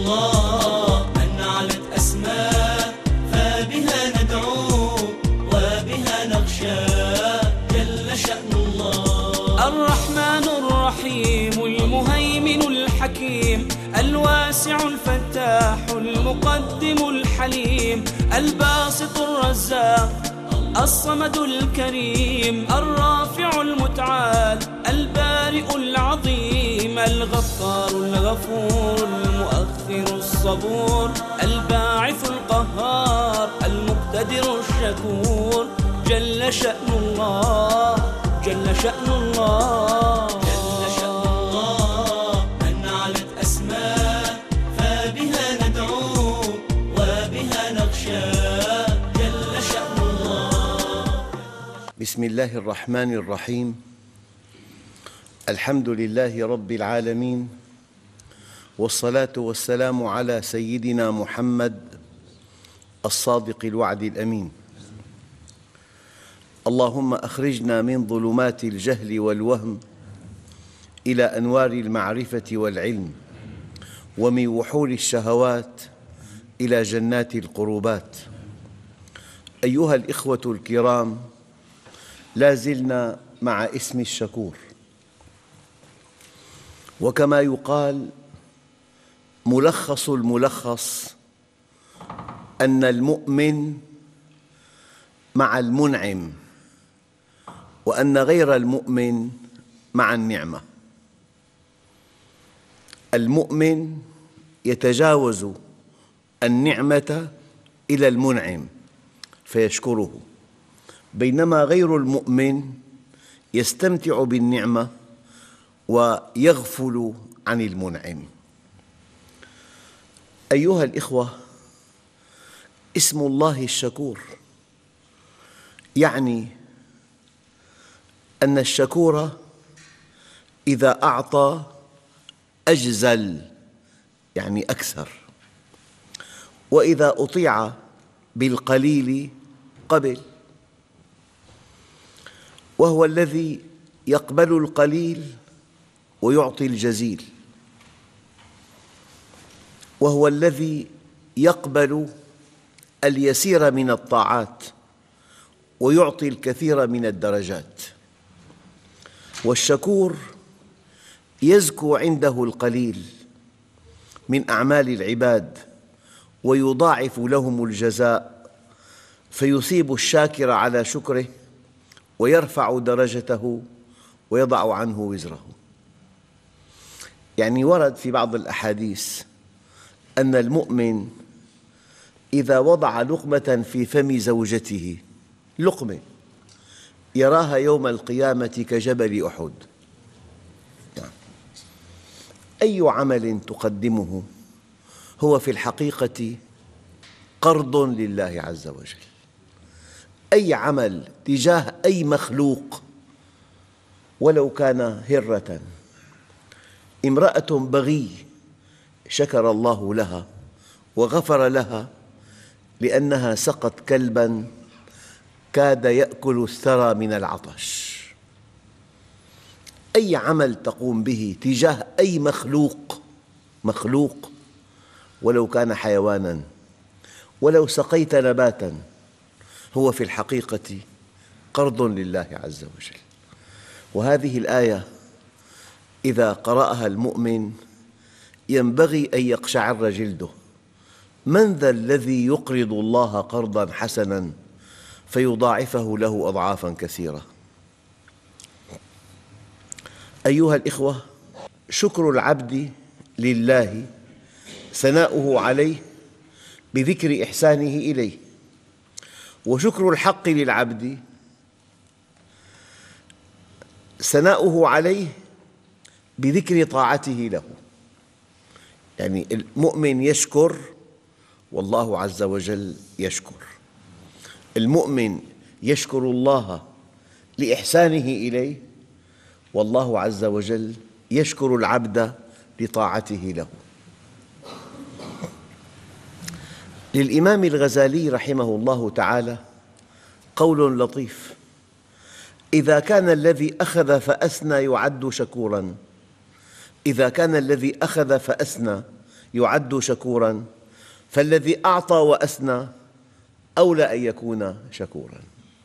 الله من علت أسماء فبها ندعو وبها نخشى جل شأن الله. الرحمن الرحيم المهيمن الحكيم الواسع الفتاح المقدم الحليم الباسط الرزاق الصمد الكريم الرافع المتعال البارئ العظيم الغفار الغفور المؤخر الصبور الباعث القهار المقتدر الشكور جل شأن الله جل شأن الله. جل شأن الله من علت أسماء فبها ندعو وبها نخشى جل شأن الله. بسم الله الرحمن الرحيم. الحمد لله رب العالمين، والصلاة والسلام على سيدنا محمد الصادق الوعد الأمين. اللهم أخرجنا من ظلمات الجهل والوهم إلى أنوار المعرفة والعلم، ومن وحول الشهوات إلى جنات القربات. أيها الإخوة الكرام، لا زلنا مع اسم الشكور، وكما يقال ملخص الملخص أن المؤمن مع المنعم، وأن غير المؤمن مع النعمة. المؤمن يتجاوز النعمة إلى المنعم فيشكره، بينما غير المؤمن يستمتع بالنعمة ويغفل عن المنعم. أيها الإخوة، اسم الله الشكور يعني أن الشكور إذا أعطى أجزل، يعني أكثر، وإذا أطيع بالقليل قبل، وهو الذي يقبل القليل ويعطي الجزيل، وهو الذي يقبل اليسير من الطاعات ويعطي الكثير من الدرجات. والشكور يزكو عنده القليل من أعمال العباد ويضاعف لهم الجزاء، فيثيب الشاكر على شكره ويرفع درجته ويضع عنه وزره. يعني ورد في بعض الأحاديث أن المؤمن إذا وضع لقمة في فم زوجته، لقمة يراها يوم القيامة كجبل أحد، أي عمل تقدمه هو في الحقيقة قرض لله عز وجل. أي عمل تجاه أي مخلوق ولو كان هرة، امرأة بغي شكر الله لها وغفر لها لأنها سقت كلباً كاد يأكل الثرى من العطش. أي عمل تقوم به تجاه أي مخلوق ولو كان حيواناً، ولو سقيت نباتاً، هو في الحقيقة قرض لله عز وجل. وهذه الآية إذا قرأها المؤمن ينبغي أن يقشعر جلده. من ذا الذي يقرض الله قرضاً حسناً فيضاعفه له أضعافاً كثيرة؟ أيها الإخوة، شكر العبد لله ثناؤه عليه بذكر إحسانه إليه، وشكر الحق للعبد ثناؤه عليه بذكر طاعته له. يعني المؤمن يشكر والله عز وجل يشكر، المؤمن يشكر الله لإحسانه إليه، والله عز وجل يشكر العبد لطاعته له. للإمام الغزالي رحمه الله تعالى قول لطيف: إذا كان الذي أخذ فأثنى يعد شكوراً، إذا كان الذي أخذ فأثنى يعد شكوراً، فالذي أعطى وأثنى أولى أن يكون شكوراً.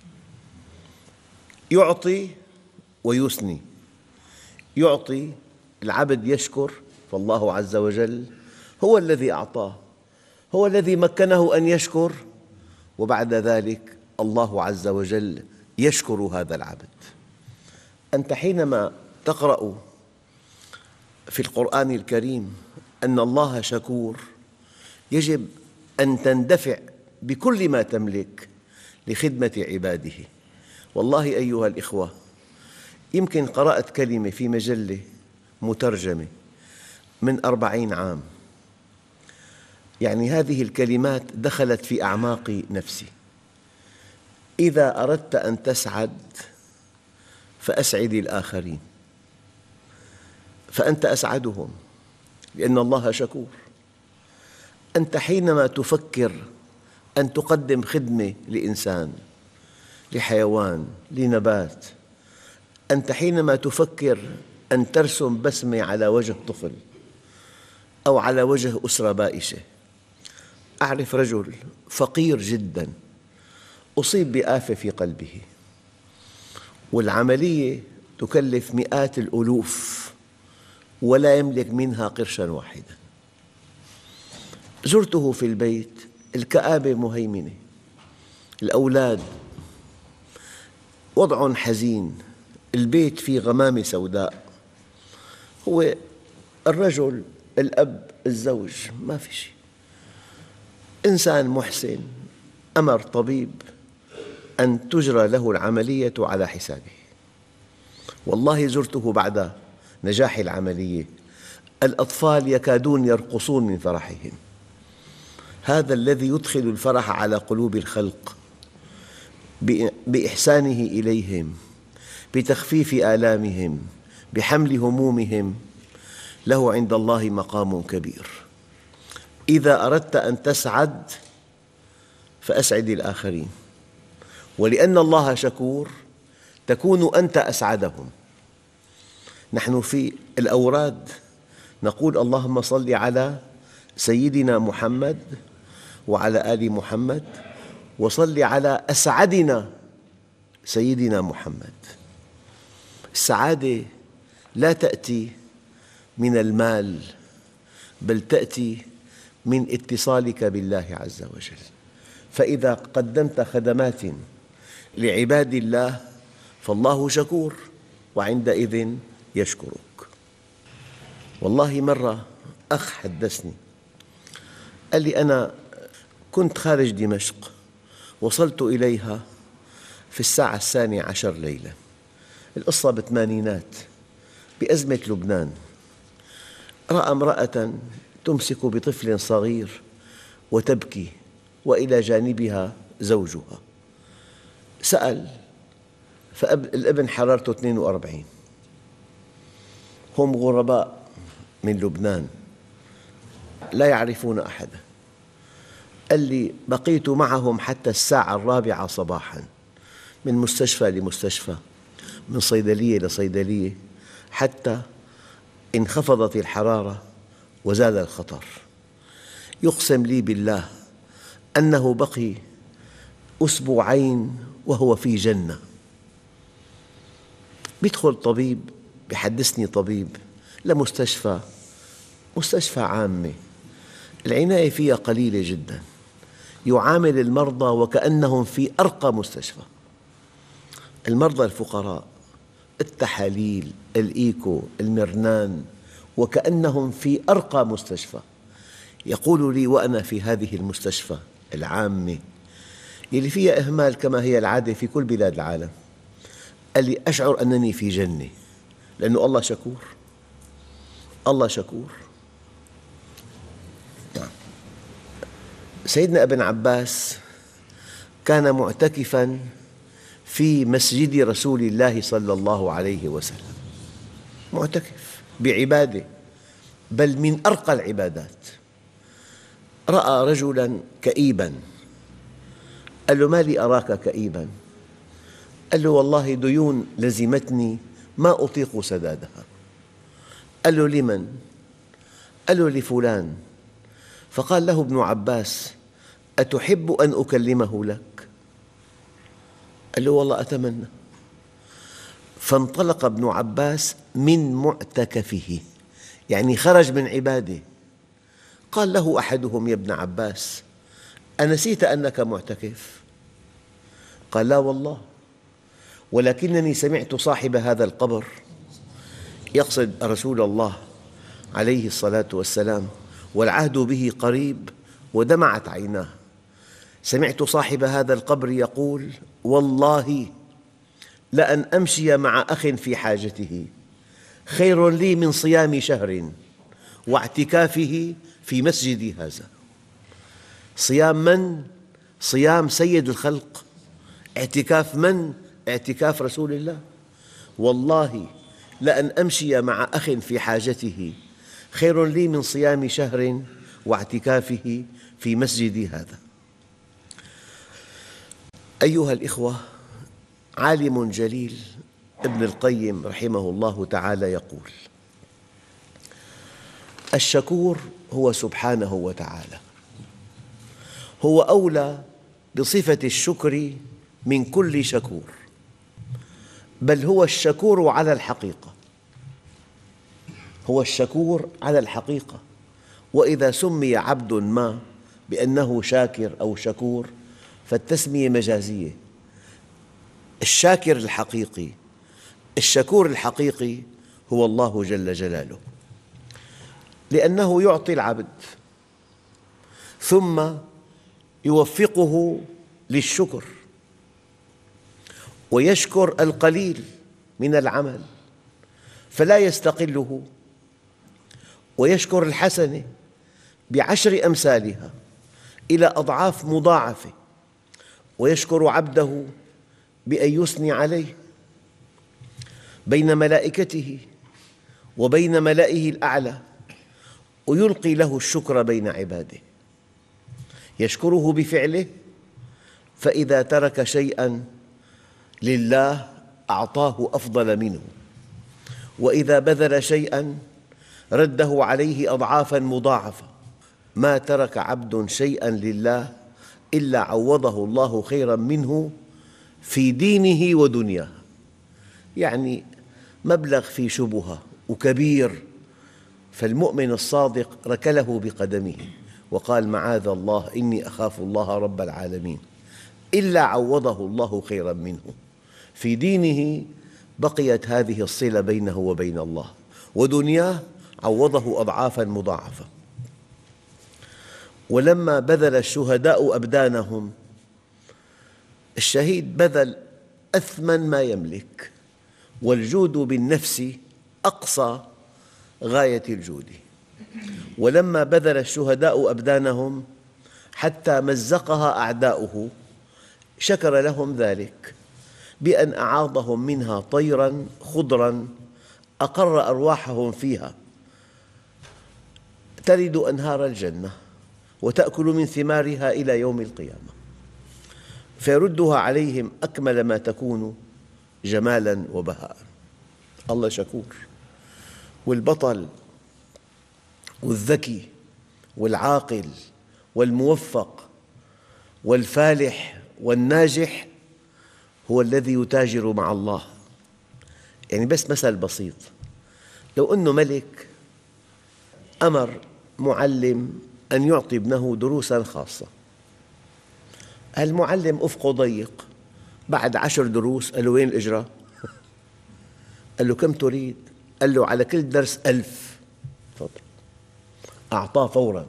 يعطي ويثني. يعطي، العبد يشكر، فالله عز وجل هو الذي أعطاه، هو الذي مكنه أن يشكر، وبعد ذلك الله عز وجل يشكر هذا العبد. أنت حينما تقرأ في القرآن الكريم أن الله شكور، يجب أن تندفع بكل ما تملك لخدمة عباده. والله أيها الإخوة، يمكن قرأت كلمة في مجلة مترجمة من 40 عام، يعني هذه الكلمات دخلت في أعماق نفسي. إذا أردت أن تسعد فأسعد الآخرين، فأنت أسعدهم، لأن الله شكور. أنت حينما تفكر أن تقدم خدمة لإنسان، لحيوان، لنبات، أنت حينما تفكر أن ترسم بسمة على وجه طفل أو على وجه أسرة بائسة. أعرف رجل فقير جداً أصيب بآفة في قلبه، والعملية تكلف مئات الألوف ولا يملك منها قرشاً واحداً. زرته في البيت، الكآبة مهيمنة، الأولاد وضع حزين، البيت فيه غمامة سوداء. هو الرجل، الأب، الزوج، ما في شيء. إنسان محسن أمر طبيب أن تجرى له العملية على حسابه. والله زرته بعد نجاح العملية، الأطفال يكادون يرقصون من فرحهم. هذا الذي يدخل الفرح على قلوب الخلق بإحسانه إليهم، بتخفيف آلامهم، بحمل همومهم، له عند الله مقام كبير. إذا أردت أن تسعد فأسعد الآخرين، ولأن الله شكور تكون أنت أسعدهم. نحن في الأوراد نقول اللهم صل على سيدنا محمد وعلى آل محمد، وصل على أسعدنا سيدنا محمد. السعادة لا تأتي من المال، بل تأتي من اتصالك بالله عز وجل. فإذا قدمت خدمات لعباد الله فالله شكور، وعندئذ يشكرك. والله مرة أخ حدثني، قال لي أنا كنت خارج دمشق، وصلت إليها في الساعة 12 ليلاً. القصة بالثمانينات بأزمة لبنان. رأى امرأة تمسك بطفل صغير وتبكي، وإلى جانبها زوجها. سأل، فالابن حرارته 42. هم غرباء من لبنان لا يعرفون أحدا. قال لي بقيت معهم حتى الساعة 4 صباحاً، من مستشفى لمستشفى، من صيدلية لصيدلية، حتى انخفضت الحرارة وزال الخطر. يقسم لي بالله أنه بقي أسبوعين وهو في جنة. يدخل طبيب، يحدثني طبيب لمستشفى، مستشفى عامة العناية فيها قليلة جداً، يعامل المرضى وكأنهم في أرقى مستشفى. المرضى الفقراء، التحاليل، الإيكو، المرنان، وكأنهم في أرقى مستشفى. يقول لي وأنا في هذه المستشفى العامة اللي فيها إهمال كما هي العادة في كل بلاد العالم، قال لي أشعر أنني في جنة، لأنه الله شكور. الله شكور. سيدنا ابن عباس كان معتكفاً في مسجد رسول الله صلى الله عليه وسلم، معتكف بعبادة، بل من أرقى العبادات. رأى رجلاً كئيباً، قال له ما لي أراك كئيباً؟ قال له والله ديون لزمتني ما أطيق سدادها. قال له لمن؟ قال له لفلان. فقال له ابن عباس: أتحب أن أكلمه لك؟ قال له: والله أتمنى. فانطلق ابن عباس من معتكفه، يعني خرج من عباده. قال له أحدهم: يا ابن عباس، أنسيت أنك معتكف؟ قال: لا والله، ولكنني سمعت صاحب هذا القبر، يقصد رسول الله عليه الصلاة والسلام، والعهد به قريب، ودمعت عيناه. سمعت صاحب هذا القبر يقول: والله لأن أمشي مع أخ في حاجته خير لي من صيام شهر واعتكافه في مسجدي هذا. صيام من؟ صيام سيد الخلق. اعتكاف من؟ اعتكاف رسول الله. والله لأن أمشي مع أخ في حاجته خير لي من صيام شهر واعتكافه في مسجدي هذا. أيها الإخوة، عالم جليل ابن القيم رحمه الله تعالى يقول: الشكور هو سبحانه وتعالى، هو أولى بصفة الشكر من كل شكور، بل هو الشكور على الحقيقة، هو الشكور على الحقيقة. وإذا سمي عبد ما بأنه شاكر أو شكور فالتسمية مجازية. الشاكر الحقيقي، الشكور الحقيقي هو الله جل جلاله، لأنه يعطي العبد ثم يوفقه للشكر، ويشكر القليل من العمل فلا يستقله، ويشكر الحسنة ب10 أمثالها إلى أضعاف مضاعفة، ويشكر عبده بأن يثني عليه بين ملائكته وبين ملائه الأعلى، ويلقي له الشكر بين عباده. يشكره بفعله، فإذا ترك شيئاً لله أعطاه أفضل منه، وإذا بذل شيئاً رده عليه أضعافاً مضاعفة. ما ترك عبد شيئاً لله إلا عوضه الله خيراً منه في دينه ودنياه. يعني مبلغ في شبهة وكبير، فالمؤمن الصادق ركله بقدمه وقال: معاذ الله، إني أخاف الله رب العالمين، إلا عوضه الله خيراً منه. في دينه بقيت هذه الصلة بينه وبين الله، ودنياه عوضه أضعافاً مضاعفة. ولما بذل الشهداء أبدانهم، الشهيد بذل أثمن ما يملك، والجود بالنفس أقصى غاية الجود. ولما بذل الشهداء أبدانهم حتى مزقها أعداؤه، شكر لهم ذلك بأن أعاضهم منها طيراً خضراً أقر أرواحهم فيها، تلد أنهار الجنة وتأكل من ثمارها إلى يوم القيامة، فيردها عليهم أكمل ما تكون جمالاً وبهاء. الله شكور. والبطل والذكي والعاقل والموفق والفالح والناجح هو الذي يتاجر مع الله. يعني بس مثل بسيط: لو أنه ملك أمر معلم أن يعطي ابنه دروساً خاصة، المعلم أفقه ضيق، بعد 10 دروس قال له: وين الإجرة؟ قال له: كم تريد؟ قال له: على كل درس 1000. تفضل. أعطاه فوراً،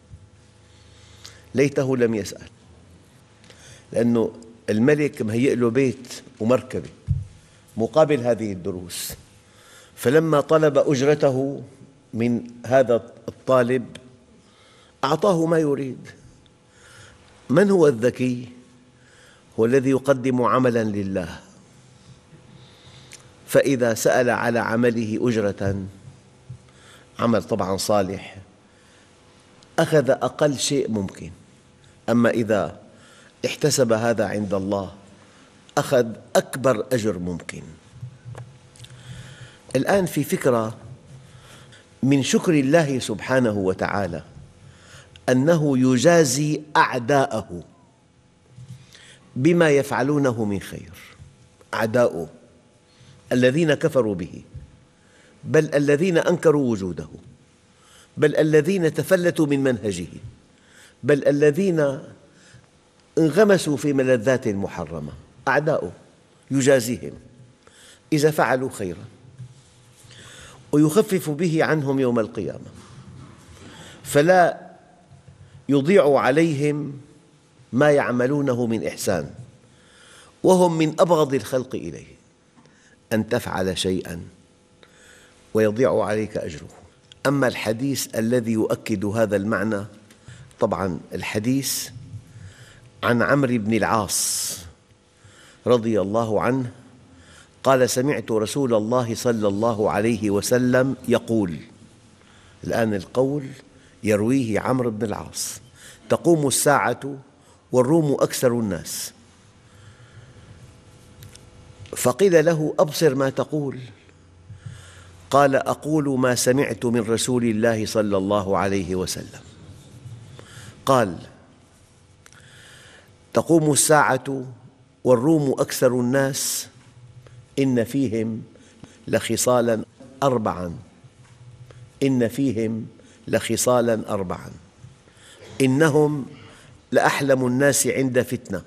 ليته لم يسأل، لأنه الملك مهيئ له بيت ومركبة مقابل هذه الدروس. فلما طلب أجرته من هذا الطالب أعطاه ما يريد. من هو الذكي؟ هو الذي يقدم عملاً لله، فإذا سأل على عمله أجرة، عمل طبعاً صالح، أخذ أقل شيء ممكن. أما إذا احتسب هذا عند الله أخذ أكبر أجر ممكن. الآن في فكرة من شكر الله سبحانه وتعالى أنه يجازي أعداءه بما يفعلونه من خير. أعداؤه الذين كفروا به، بل الذين أنكروا وجوده، بل الذين تفلتوا من منهجه، بل الذين انغمسوا في ملذات محرمة. أعداؤه يجازيهم إذا فعلوا خيرا، ويخفف به عنهم يوم القيامة، فلا يضيع عليهم ما يعملونه من إحسان. وهم من أبغض الخلق إليه، أن تفعل شيئا ويضيع عليك أجره. أما الحديث الذي يؤكد هذا المعنى، طبعاً الحديث عن عمرو بن العاص رضي الله عنه قال: سمعت رسول الله صلى الله عليه وسلم يقول. الآن القول يرويه عمرو بن العاص: تقوم الساعة والروم أكثر الناس. فقيل له: أبصر ما تقول. قال: أقول ما سمعت من رسول الله صلى الله عليه وسلم. قال: تقوم الساعة والروم أكثر الناس، إن فيهم لخصالاً أربعاً، إن فيهم لخصالاً أربعاً، إنهم لأحلم الناس عند فتنة.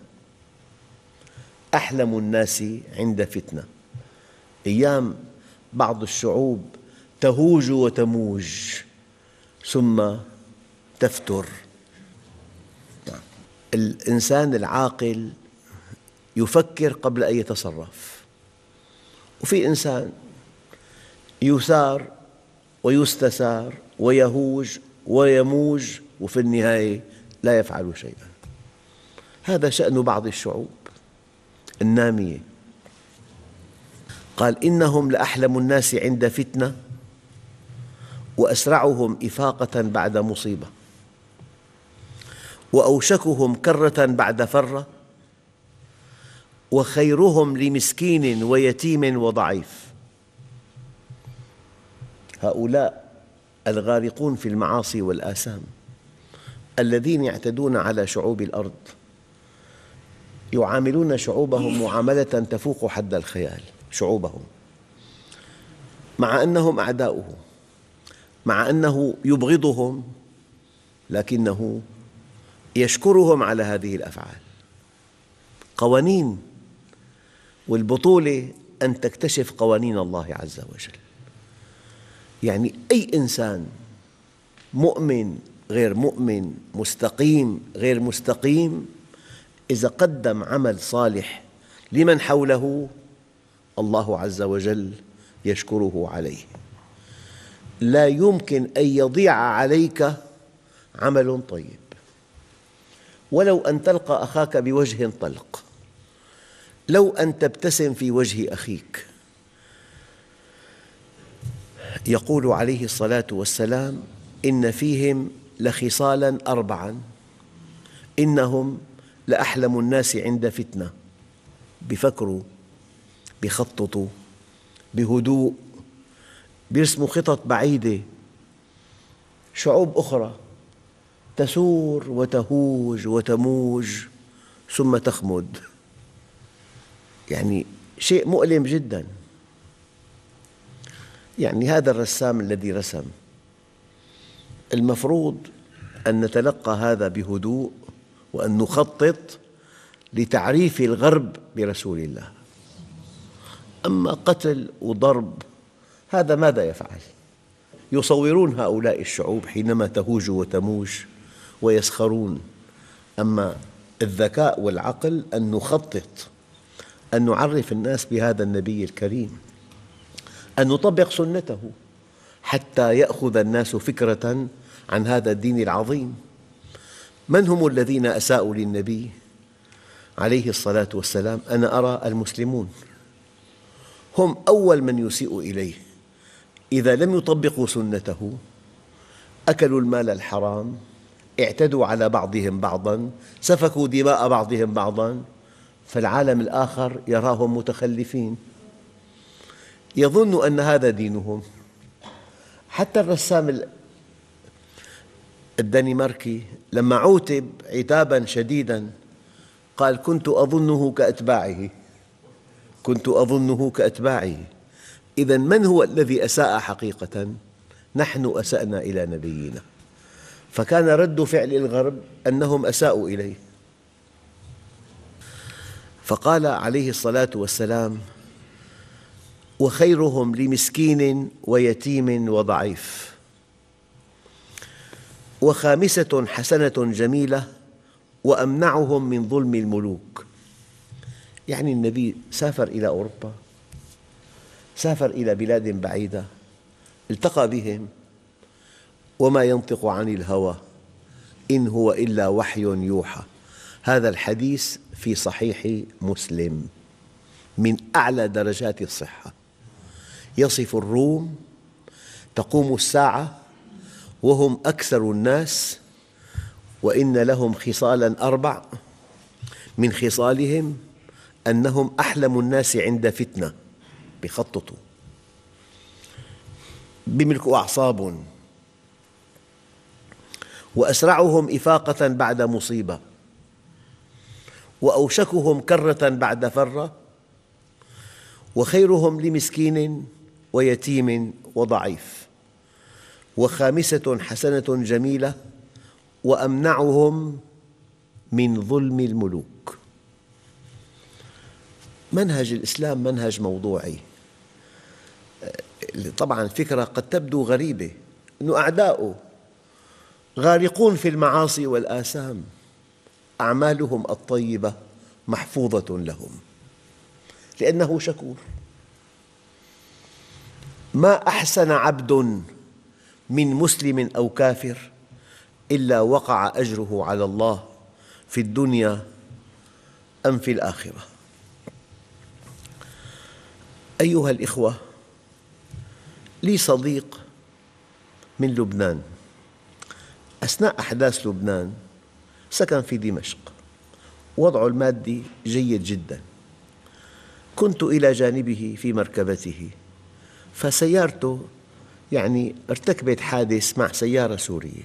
أحلم الناس عند فتنة. أيام بعض الشعوب تهوج وتموج ثم تفتر. الإنسان العاقل يفكر قبل أن يتصرف، وفي إنسان يثار ويستثار ويهوج ويموج وفي النهاية لا يفعل شيئا. هذا شأن بعض الشعوب النامية. قال: إنهم لأحلم الناس عند فتنة، وأسرعهم إفاقة بعد مصيبة، وأوشكهم كرة بعد فرة، وخيرهم لمسكين ويتيم وضعيف. هؤلاء الغارقون في المعاصي والآثام الذين يعتدون على شعوب الأرض، يعاملون شعوبهم معاملة تفوق حد الخيال. شعوبهم مع أنهم أعداؤه، مع أنه يبغضهم، لكنه يشكرهم على هذه الأفعال. قوانين، والبطولة أن تكتشف قوانين الله عز وجل. يعني أي إنسان مؤمن غير مؤمن، مستقيم غير مستقيم، إذا قدم عمل صالح لمن حوله الله عز وجل يشكره عليه. لا يمكن أن يضيع عليك عمل طيب، ولو أن تلقى أخاك بوجه طلق، لو أن تبتسم في وجه أخيك. يقول عليه الصلاة والسلام: إن فيهم لخصالاً أربعاً، إنهم لأحلم الناس عند فتنة. بيفكروا، بيخططوا بهدوء، بيرسموا خطط بعيدة. شعوب أخرى تسور وتهوج وتموج ثم تخمد. يعني شيء مؤلم جداً. يعني هذا الرسام الذي رسم، المفروض أن نتلقى هذا بهدوء، وأن نخطط لتعريف الغرب برسول الله. أما قتل وضرب، هذا ماذا يفعل؟ يصورون هؤلاء الشعوب حينما تهوج وتموج ويسخرون. أما الذكاء والعقل أن نخطط، أن نعرف الناس بهذا النبي الكريم، أن نطبق سنته حتى يأخذ الناس فكرة عن هذا الدين العظيم. من هم الذين أساءوا للنبي عليه الصلاة والسلام؟ أنا أرى المسلمون هم أول من يسيء إليه. إذا لم يطبقوا سنته أكلوا المال الحرام، اعتدوا على بعضهم بعضاً، سفكوا دماء بعضهم بعضاً، فالعالم الآخر يراهم متخلفين، يظن أن هذا دينهم. حتى الرسام الدنماركي لما عوتب عتاباً شديداً قال: كنت أظنه كأتباعه. إذن من هو الذي أساء حقيقة؟ نحن أسأنا إلى نبينا، فكان رد فعل الغرب أنهم أساءوا إليه، فقال عليه الصلاة والسلام: وخيرهم لمسكين ويتيم وضعيف، وخامسة حسنة جميلة، وأمنعهم من ظلم الملوك. يعني النبي سافر إلى أوروبا، سافر إلى بلاد بعيدة، التقى بهم، وما ينطق عن الهوى إن هو إلا وحي يوحى. هذا الحديث في صحيح مسلم من أعلى درجات الصحة. يصف الروم: تقوم الساعة وهم أكثر الناس، وإن لهم خصالاً 4، من خصالهم أنهم أحلم الناس عند فتنة، بيخططوا، بيملكوا أعصاب، وأسرعهم إفاقة بعد مصيبة، وأوشكهم كرة بعد فرة، وخيرهم لمسكين ويتيم وضعيف، وخامسة حسنة جميلة، وأمنعهم من ظلم الملوك. منهج الإسلام منهج موضوعي. طبعاً الفكرة قد تبدو غريبة، أن أعداؤه غارقون في المعاصي والآثام، أعمالهم الطيبة محفوظة لهم لأنه شكور. ما أحسن عبد من مسلم أو كافر إلا وقع أجره على الله في الدنيا أم في الآخرة. أيها الإخوة، لي صديق من لبنان، أثناء أحداث لبنان سكن في دمشق، وضعه المادي جيد جداً. كنت إلى جانبه في مركبته، فسيارته ارتكبت حادث مع سيارة سورية.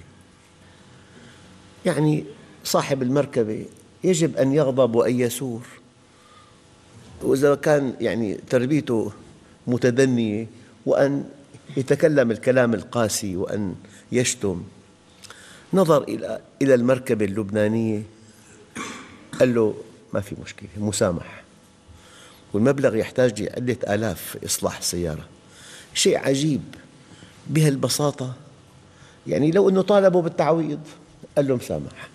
صاحب المركبة يجب أن يغضب وأن يثور، وإذا كان تربيته متدنية، وأن يتكلم الكلام القاسي وأن يشتم. نظر إلى المركبة اللبنانية، قال له: ما في مشكلة، مسامح، والمبلغ يحتاج عدة آلاف في إصلاح السيارة. شيء عجيب بهالبساطة، لو أنه طالبه بالتعويض قال له مسامح.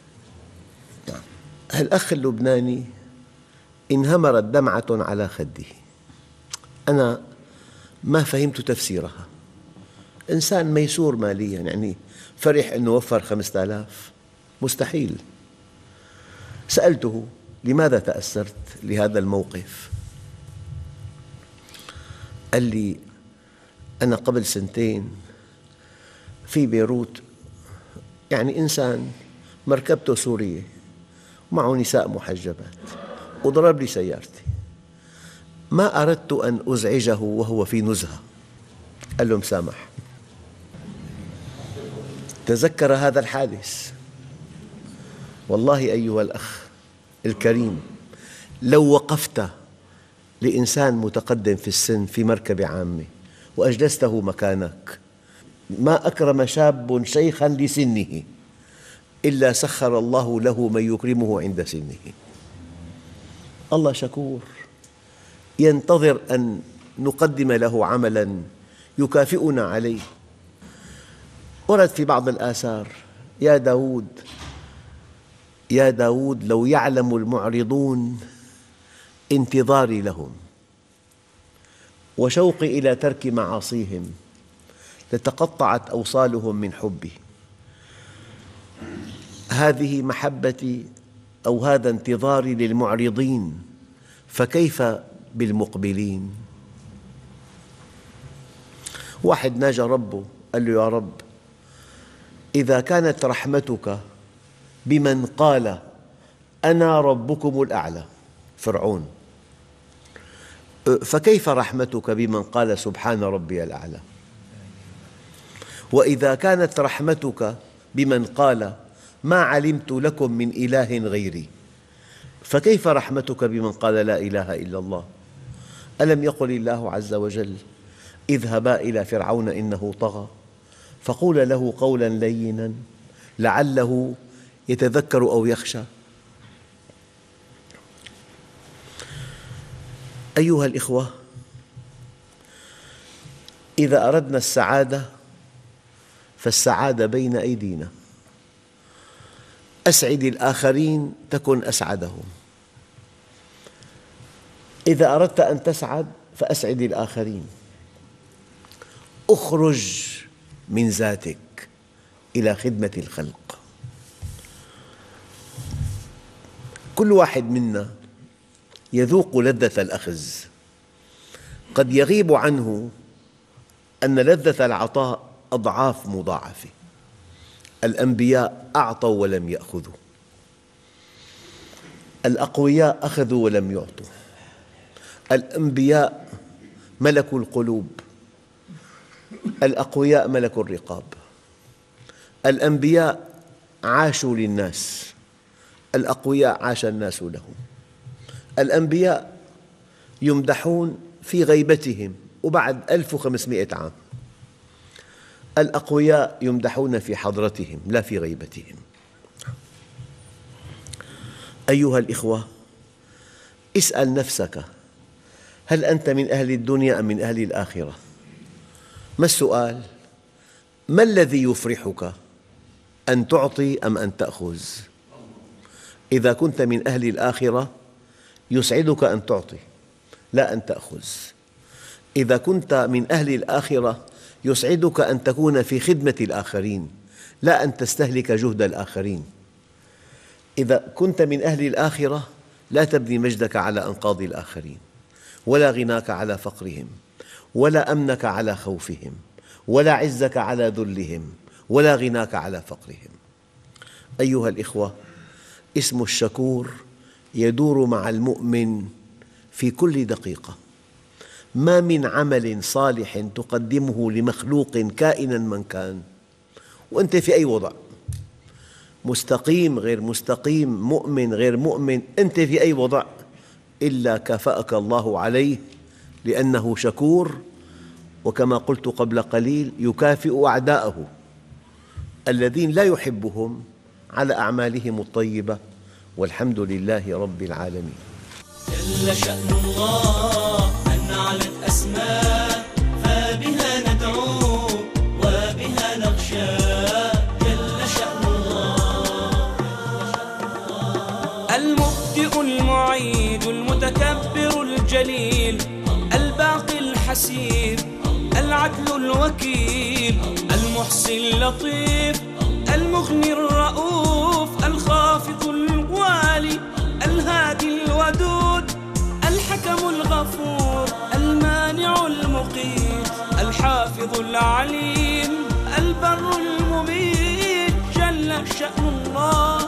الأخ اللبناني انهمرت دمعة على خده، أنا ما فهمت تفسيرها. إنسان ميسور مالياً، فرح أنه وفر 5000، مستحيل. سألته: لماذا تأثرت لهذا الموقف؟ قال لي: أنا قبل 2 في بيروت، إنسان مركبته سورية معه نساء محجبات، وضرب لي سيارتي، ما أردت أن أزعجه وهو في نزهة. قال له مسامح. تذكر هذا الحادث. والله أيها الأخ الكريم، لو وقفت لإنسان متقدم في السن في مركبة عامة وأجلسته مكانك، ما أكرم شاب شيخاً لسنه إلا سخر الله له من يكرمه عند سنه. الله شكور، ينتظر أن نقدم له عملاً يكافئنا عليه. ورد في بعض الآثار: يا داود لو يعلم المعرضون انتظاري لهم وشوقي إلى ترك معاصيهم لتقطعت أوصالهم من حبي. هذه محبتي أو هذا انتظاري للمعرضين، فكيف بالمقبلين؟ واحد ناجى ربه، قال له: يا رب، إذا كانت رحمتك بمن قال أنا ربكم الأعلى، فرعون، فكيف رحمتك بمن قال سبحان ربي الأعلى؟ وإذا كانت رحمتك بمن قال ما علمت لكم من إله غيري، فكيف رحمتك بمن قال لا إله إلا الله؟ ألم يقل الله عز وجل اذهبا إلى فرعون إنه طغى فقولا له قولا لينا لعله يتذكر أو يخشى. أيها الإخوة، إذا أردنا السعادة فالسعادة بين أيدينا. أسعد الآخرين تكن أسعدهم. إذا أردت أن تسعد فأسعد الآخرين. أخرج من ذاتك إلى خدمة الخلق. كل واحد منا يذوق لذة الأخذ، قد يغيب عنه أن لذة العطاء أضعاف مضاعفة. الأنبياء أعطوا ولم يأخذوا، الأقوياء أخذوا ولم يعطوا. الأنبياء ملكوا القلوب، الأقوياء ملكوا الرقاب. الأنبياء عاشوا للناس، الأقوياء عاش الناس لهم. الأنبياء يمدحون في غيبتهم وبعد 1500 عام، الأقوياء يمدحون في حضرتهم لا في غيبتهم. أيها الإخوة، اسأل نفسك هل أنت من أهل الدنيا أم من أهل الآخرة؟ ما السؤال؟ ما الذي يفرحك، أن تعطي أم أن تأخذ؟ إذا كنت من أهل الآخرة يسعدك أن تعطي لا أن تأخذ. إذا كنت من أهل الآخرة يسعدك أن تكون في خدمة الآخرين لا أن تستهلك جهد الآخرين. إذا كنت من أهل الآخرة لا تبني مجدك على أنقاض الآخرين، ولا غناك على فقرهم، ولا أمنك على خوفهم، ولا عزك على ذلهم، ولا غناك على فقرهم. أيها الإخوة، اسم الشكور يدور مع المؤمن في كل دقيقة. ما من عمل صالح تقدمه لمخلوق كائناً من كان وأنت في أي وضع، مستقيم غير مستقيم، مؤمن غير مؤمن، أنت في أي وضع، إلا كافأك الله عليه لأنه شكور. وكما قلت قبل قليل يكافئ أعداءه الذين لا يحبهم على أعمالهم الطيبة، والحمد لله رب العالمين. جل شأن الله أن علت أسماء، فبها ندعو وبها نخشى. جل شأن الله المبدئ المعيد المتكبر الجليل الباقي الحسيب العدل الوكيل المحصي اللطيف المغني الرؤوف الخافض الوالي الهادي الودود الحكم الغفور المانع المقيت الحافظ العليم البر المميت. جل شأن الله